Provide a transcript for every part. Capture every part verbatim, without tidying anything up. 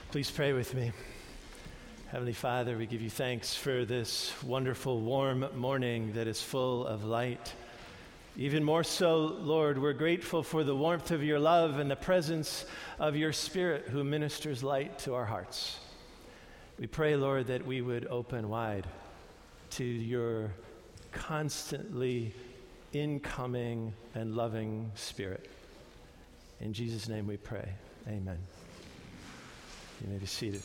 Please pray with me. Heavenly Father, we give you thanks for this wonderful, warm morning that is full of light. Even more so, Lord, we're grateful for the warmth of your love and the presence of your Spirit who ministers light to our hearts. We pray, Lord, that we would open wide to your constantly incoming and loving Spirit. In Jesus' name we pray. Amen. You may be seated.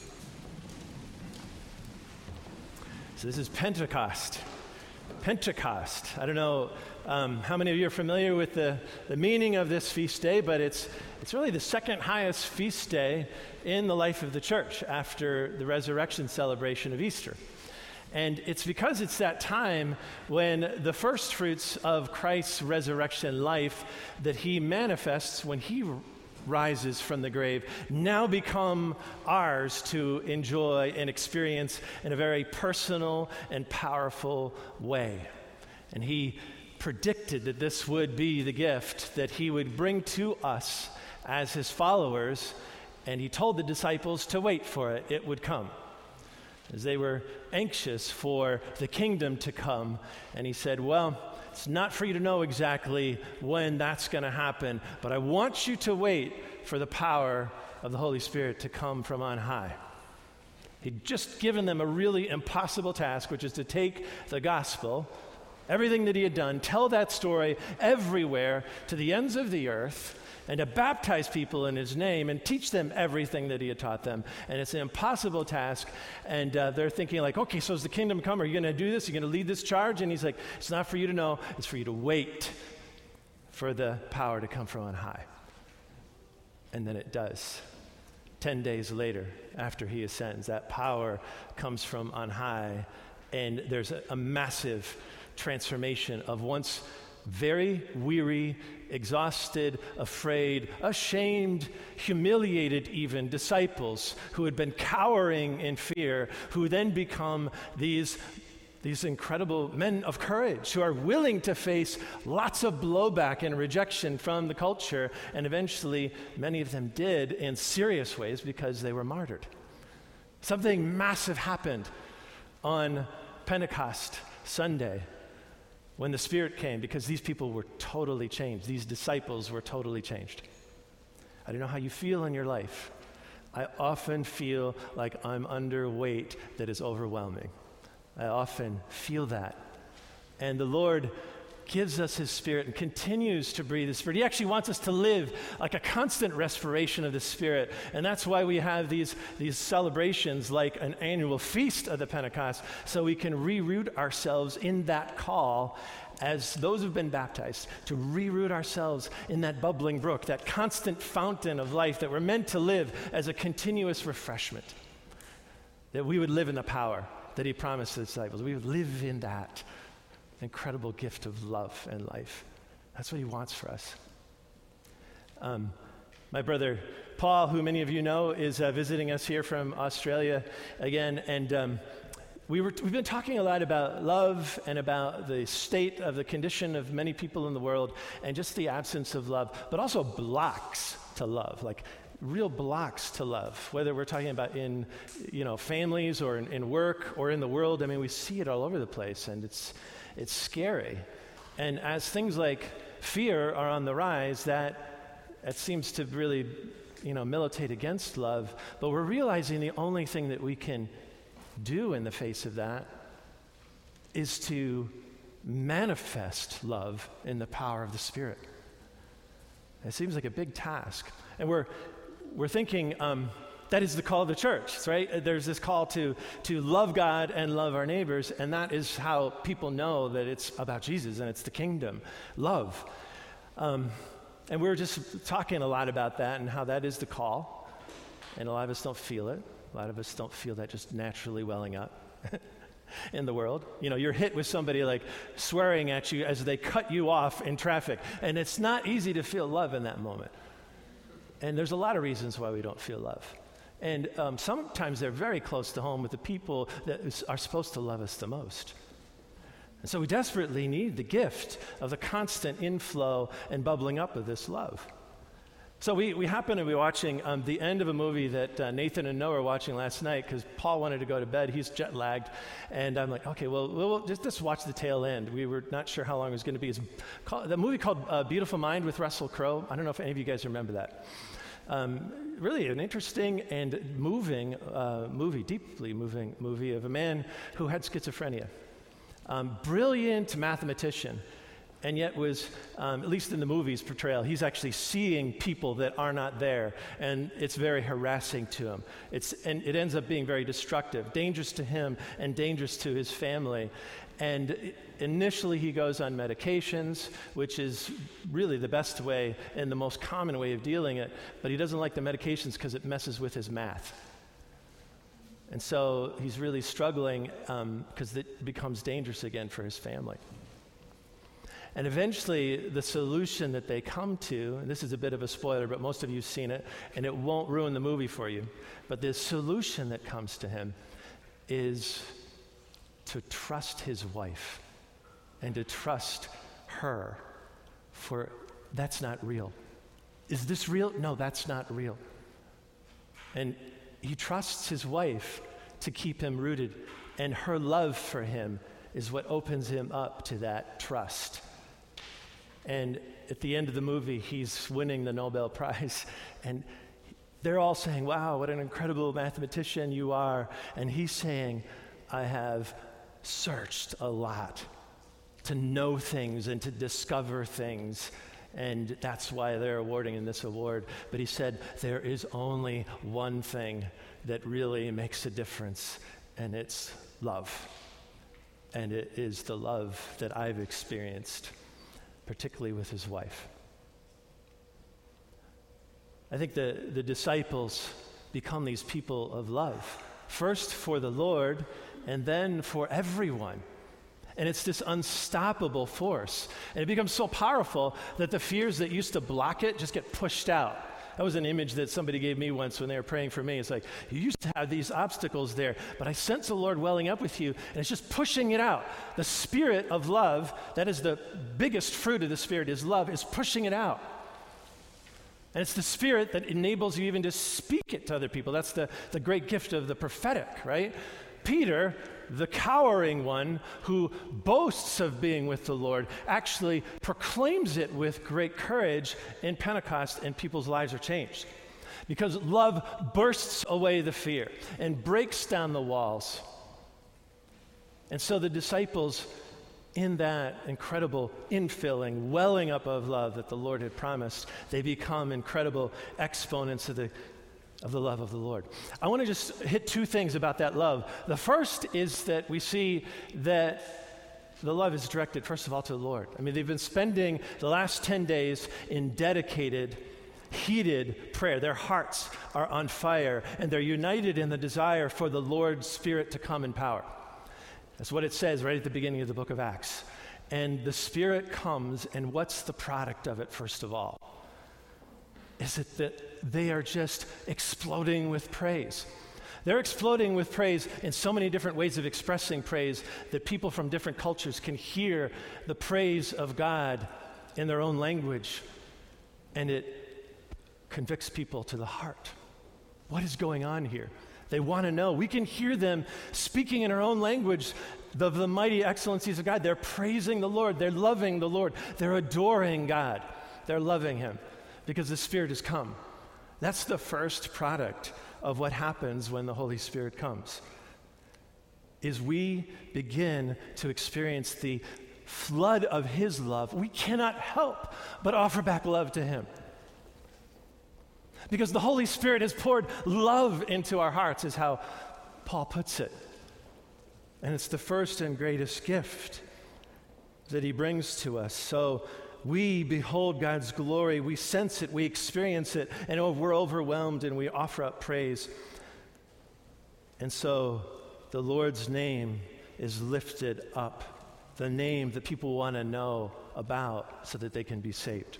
So this is Pentecost. Pentecost. I don't know um, how many of you are familiar with the, the meaning of this feast day, but it's it's really the second highest feast day in the life of the church after the resurrection celebration of Easter. And it's because it's that time when the first fruits of Christ's resurrection life that he manifests when he rises from the grave now become ours to enjoy and experience in a very personal and powerful way. And he predicted that this would be the gift that he would bring to us as his followers, and he told the disciples to wait for it. It would come. As they were anxious for the kingdom to come, and he said, well, it's not for you to know exactly when that's going to happen, but I want you to wait for the power of the Holy Spirit to come from on high. He'd just given them a really impossible task, which is to take the gospel, everything that he had done, tell that story everywhere to the ends of the earth, and to baptize people in his name and teach them everything that he had taught them. And it's an impossible task. And uh, they're thinking like, okay, so is the kingdom come? Are you going to do this? Are you going to lead this charge? And he's like, it's not for you to know. It's for you to wait for the power to come from on high. And then it does. Ten days later, after he ascends, that power comes from on high. And there's a, a massive transformation of once very weary, exhausted, afraid, ashamed, humiliated even disciples who had been cowering in fear, who then become these, these incredible men of courage who are willing to face lots of blowback and rejection from the culture, and eventually many of them did in serious ways because they were martyred. Something massive happened on Pentecost Sunday when the Spirit came, because these people were totally changed. These disciples were totally changed. I don't know how you feel in your life. I often feel like I'm under weight that is overwhelming. I often feel that. And the Lord gives us his Spirit and continues to breathe his Spirit. He actually wants us to live like a constant respiration of the Spirit. And that's why we have these, these celebrations like an annual feast of the Pentecost, so we can reroot ourselves in that call as those who've been baptized, to reroot ourselves in that bubbling brook, that constant fountain of life that we're meant to live as a continuous refreshment. That we would live in the power that he promised the disciples. We would live in that incredible gift of love and life. That's what he wants for us. Um, my brother Paul, who many of you know, is uh, visiting us here from Australia again, and um, we were, we've been talking a lot about love and about the state of the condition of many people in the world and just the absence of love, but also blocks to love, like real blocks to love, whether we're talking about in, you know, families or in, in work or in the world. I mean, we see it all over the place, and it's It's scary. And as things like fear are on the rise, that it seems to really, you know, militate against love. But we're realizing the only thing that we can do in the face of that is to manifest love in the power of the Spirit. It seems like a big task. And we're we're thinking, um, that is the call of the church, right? There's this call to, to love God and love our neighbors, and that is how people know that it's about Jesus and it's the kingdom, love. Um, and we were just talking a lot about that and how that is the call, and a lot of us don't feel it. A lot of us don't feel that just naturally welling up in the world. You know, you're hit with somebody like swearing at you as they cut you off in traffic, and it's not easy to feel love in that moment. And there's a lot of reasons why we don't feel love. And um, sometimes they're very close to home with the people that is, are supposed to love us the most. And so we desperately need the gift of the constant inflow and bubbling up of this love. So we, we happened to be watching um, the end of a movie that uh, Nathan and Noah were watching last night because Paul wanted to go to bed. He's jet lagged. And I'm like, okay, well, we'll just, just watch the tail end. We were not sure how long it was going to be. It's called, the movie called uh, Beautiful Mind with Russell Crowe. I don't know if any of you guys remember that. Um, really an interesting and moving uh, movie, deeply moving movie of a man who had schizophrenia. Um, brilliant mathematician. And yet was, um, at least in the movie's portrayal, he's actually seeing people that are not there, and it's very harassing to him. It's, and it ends up being very destructive, dangerous to him and dangerous to his family. And initially he goes on medications, which is really the best way and the most common way of dealing it, but he doesn't like the medications because it messes with his math. And so he's really struggling because um, it becomes dangerous again for his family. And eventually, the solution that they come to, and this is a bit of a spoiler, but most of you have seen it, and it won't ruin the movie for you, but the solution that comes to him is to trust his wife and to trust her, for that's not real. Is this real? No, that's not real. And he trusts his wife to keep him rooted, and her love for him is what opens him up to that trust. And at the end of the movie, he's winning the Nobel Prize, and they're all saying, wow, what an incredible mathematician you are. And he's saying, I have searched a lot to know things and to discover things, and that's why they're awarding him this award. But he said, there is only one thing that really makes a difference, and it's love. And it is the love that I've experienced, particularly with his wife. I think the, the disciples become these people of love, first for the Lord and then for everyone. And it's this unstoppable force. And it becomes so powerful that the fears that used to block it just get pushed out. That was an image that somebody gave me once when they were praying for me. It's like, you used to have these obstacles there, but I sense the Lord welling up with you, and it's just pushing it out. The spirit of love, that is the biggest fruit of the Spirit, is love, is pushing it out. And it's the Spirit that enables you even to speak it to other people. That's the, the great gift of the prophetic, right? Peter, the cowering one who boasts of being with the Lord, actually proclaims it with great courage in Pentecost, and people's lives are changed. Because love bursts away the fear and breaks down the walls. And so the disciples, in that incredible infilling, welling up of love that the Lord had promised, they become incredible exponents of the of the love of the Lord. I want to just hit two things about that love. The first is that we see that the love is directed, first of all, to the Lord. I mean, they've been spending the last ten days in dedicated, heated prayer. Their hearts are on fire, and they're united in the desire for the Lord's Spirit to come in power. That's what it says right at the beginning of the book of Acts. And the Spirit comes, and what's the product of it, first of all? Is it that they are just exploding with praise. They're exploding with praise in so many different ways of expressing praise that people from different cultures can hear the praise of God in their own language, and it convicts people to the heart. What is going on here? They want to know. We can hear them speaking in our own language the, the mighty excellencies of God. They're praising the Lord. They're loving the Lord. They're adoring God. They're loving Him because the Spirit has come. That's the first product of what happens when the Holy Spirit comes, is we begin to experience the flood of His love. We cannot help but offer back love to Him, because the Holy Spirit has poured love into our hearts, is how Paul puts it. And it's the first and greatest gift that He brings to us. So we behold God's glory, we sense it, we experience it, and we're overwhelmed and we offer up praise. And so the Lord's name is lifted up, the name that people want to know about so that they can be saved.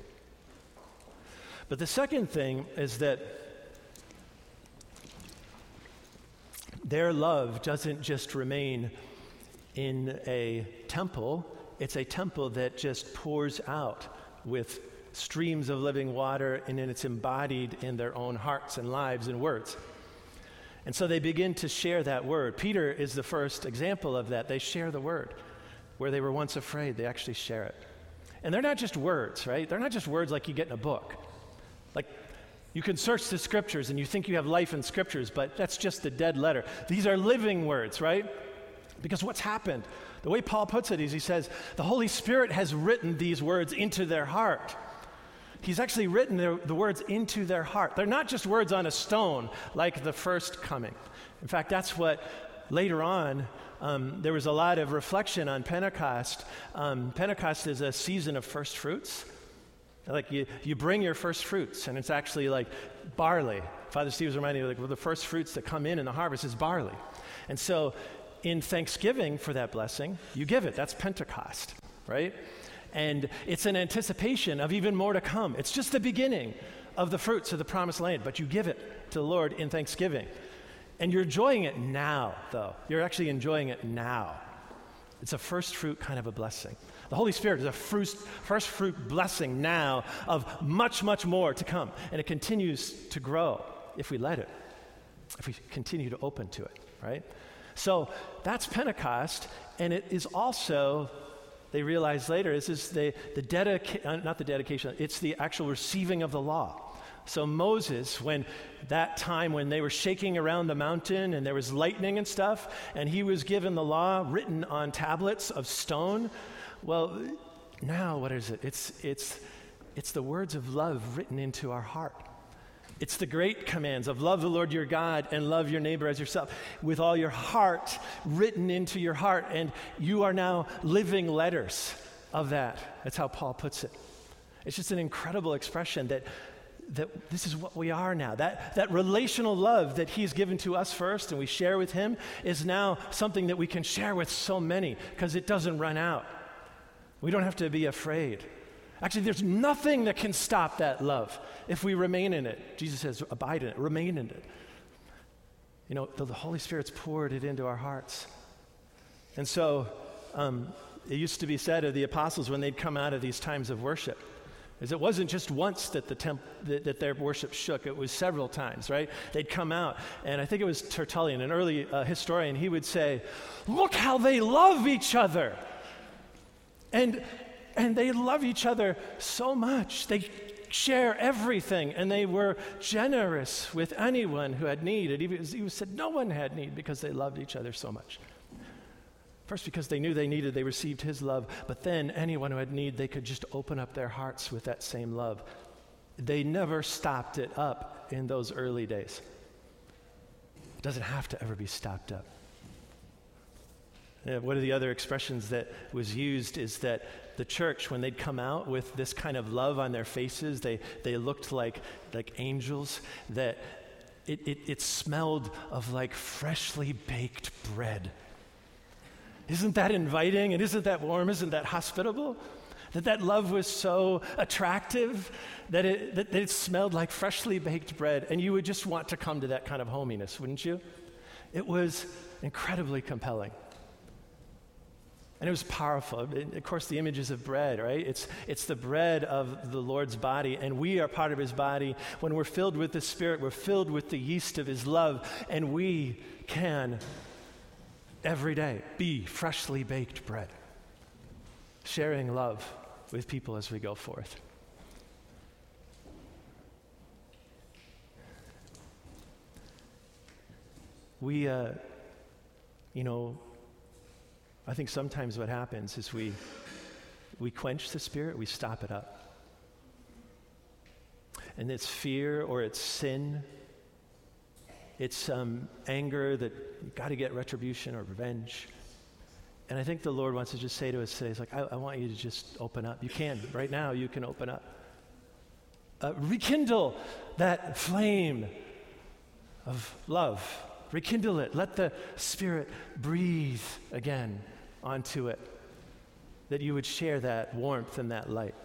But the second thing is that their love doesn't just remain in a temple. It's a temple that just pours out with streams of living water, and then it's embodied in their own hearts and lives and words. And so they begin to share that word. Peter is the first example of that. They share the word. Where they were once afraid, they actually share it. And they're not just words, right? They're not just words like you get in a book. Like, you can search the scriptures and you think you have life in scriptures, but that's just a dead letter. These are living words, right? Because what's happened? The way Paul puts it is he says, the Holy Spirit has written these words into their heart. He's actually written their, the words into their heart. They're not just words on a stone like the first coming. In fact, that's what later on, um, there was a lot of reflection on Pentecost. Um, Pentecost is a season of first fruits. Like you, you bring your first fruits, and it's actually like barley. Father Steve was reminding me, like, well, the first fruits that come in in the harvest is barley. And so in thanksgiving for that blessing, you give it. That's Pentecost, right? And it's an anticipation of even more to come. It's just the beginning of the fruits of the promised land, but you give it to the Lord in thanksgiving. And you're enjoying it now, though. You're actually enjoying it now. It's a first fruit kind of a blessing. The Holy Spirit is a first, first fruit blessing now of much, much more to come. And it continues to grow if we let it, if we continue to open to it, right? So that's Pentecost, and it is also, they realize later, this is the, the dedication, uh, not the dedication, it's the actual receiving of the law. So Moses, when that time when they were shaking around the mountain and there was lightning and stuff, and he was given the law written on tablets of stone, well, now what is it? It's, it's, it's the words of love written into our heart. It's the great commands of love the Lord your God and love your neighbor as yourself with all your heart written into your heart. And you are now living letters of that. That's how Paul puts it. It's just an incredible expression that that this is what we are now. That, that relational love that he's given to us first and we share with him is now something that we can share with so many because it doesn't run out. We don't have to be afraid. Actually, there's nothing that can stop that love if we remain in it. Jesus says, abide in it, remain in it. You know, the, the Holy Spirit's poured it into our hearts. And so um, it used to be said of the apostles when they'd come out of these times of worship, is it wasn't just once that the temp- that, that their worship shook. It was several times, right? They'd come out, and I think it was Tertullian, an early uh, historian, he would say, look how they love each other. And and they love each other so much. They share everything, and they were generous with anyone who had need. And he, he said no one had need because they loved each other so much. First, because they knew they needed, they received his love. But then anyone who had need, they could just open up their hearts with that same love. They never stopped it up in those early days. It doesn't have to ever be stopped up. Uh, one of the other expressions that was used is that the church, when they'd come out with this kind of love on their faces, they, they looked like, like angels, that it, it, it smelled of like freshly baked bread. Isn't that inviting? And isn't that warm? Isn't that hospitable? That that love was so attractive that it, that, that it smelled like freshly baked bread, and you would just want to come to that kind of hominess, wouldn't you? It was incredibly compelling. And it was powerful. It, of course, the images of bread, right? It's, it's the bread of the Lord's body, and we are part of his body. When we're filled with the Spirit, we're filled with the yeast of his love, and we can every day be freshly baked bread, sharing love with people as we go forth. We, uh, you know, I think sometimes what happens is we we quench the Spirit, we stop it up. And it's fear or it's sin. It's um, anger that you've got to get retribution or revenge. And I think the Lord wants to just say to us today, he's like, I, I want you to just open up. You can. Right now, you can open up. Uh, rekindle that flame of love. Rekindle it. Let the Spirit breathe again onto it, that you would share that warmth and that light.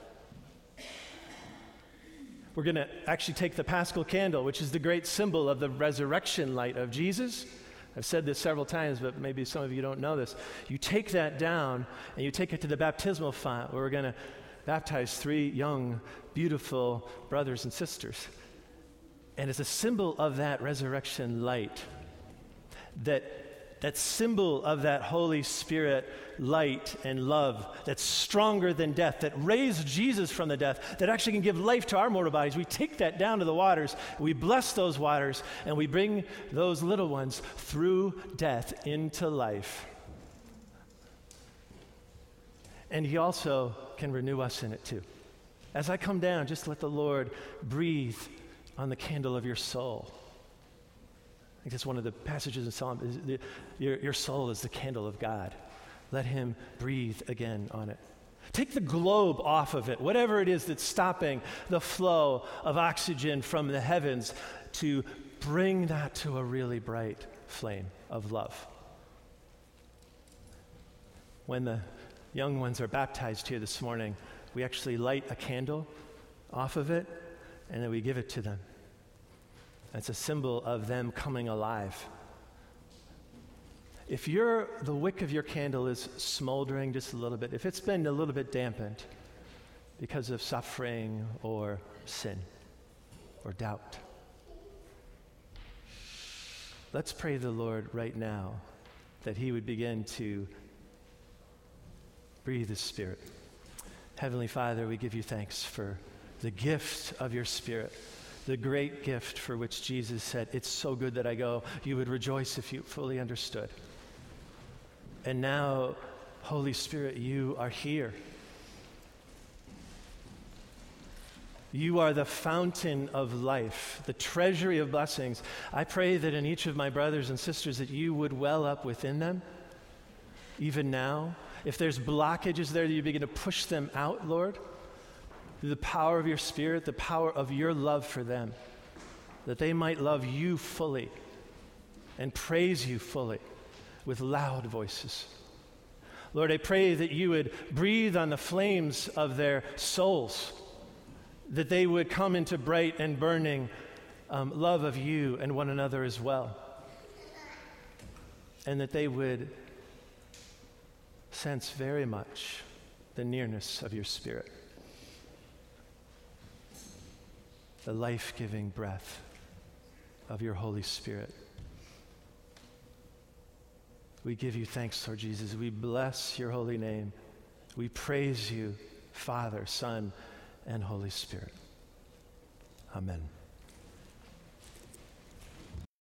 We're going to actually take the Paschal candle, which is the great symbol of the resurrection light of Jesus. I've said this several times, but maybe some of you don't know this. You take that down and you take it to the baptismal font where we're going to baptize three young, beautiful brothers and sisters. And it's a symbol of that resurrection light, that that symbol of that Holy Spirit light and love that's stronger than death, that raised Jesus from the death, that actually can give life to our mortal bodies. We take that down to the waters, we bless those waters, and we bring those little ones through death into life. And he also can renew us in it too. As I come down, just let the Lord breathe on the candle of your soul. I think that's one of the passages in Psalm. Is the, your, your soul is the candle of God. Let him breathe again on it. Take the globe off of it, whatever it is that's stopping the flow of oxygen from the heavens, to bring that to a really bright flame of love. When the young ones are baptized here this morning, we actually light a candle off of it, and then we give it to them. It's a symbol of them coming alive. If you're, the wick of your candle is smoldering just a little bit, if it's been a little bit dampened because of suffering or sin or doubt, let's pray the Lord right now that he would begin to breathe his Spirit. Heavenly Father, we give you thanks for the gift of your Spirit, the great gift for which Jesus said, it's so good that I go. You would rejoice if you fully understood. And now, Holy Spirit, you are here. You are the fountain of life, the treasury of blessings. I pray that in each of my brothers and sisters that you would well up within them, even now. If there's blockages there, that you begin to push them out, Lord, through the power of your Spirit, the power of your love for them, that they might love you fully and praise you fully with loud voices. Lord, I pray that you would breathe on the flames of their souls, that they would come into bright and burning um, love of you and one another as well, and that they would sense very much the nearness of your Spirit, the life-giving breath of your Holy Spirit. We give you thanks, Lord Jesus. We bless your holy name. We praise you, Father, Son, and Holy Spirit. Amen.